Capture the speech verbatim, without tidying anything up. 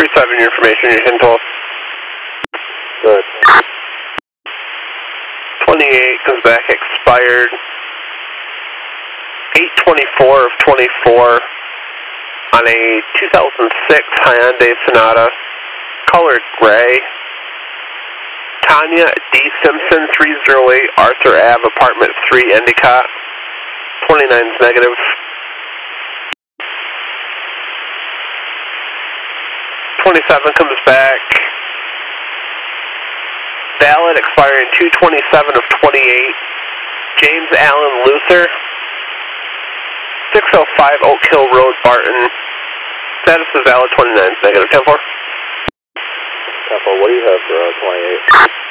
seven, your information, you're ten twelve. Good. twenty-eight comes back expired. eight twenty-four of twenty-four on a two thousand six Hyundai Sonata, color gray. Tanya D. Simpson, three oh eight Arthur Avenue, apartment three, Endicott. twenty-nine is negative. twenty-seven comes back. Valid, expiring two twenty-seven of twenty-eight. James Allen Luther, six oh five Oak Hill Road, Barton. Status is valid, twenty-nine is negative. ten four. ten four, what do you have for uh, twenty-eight?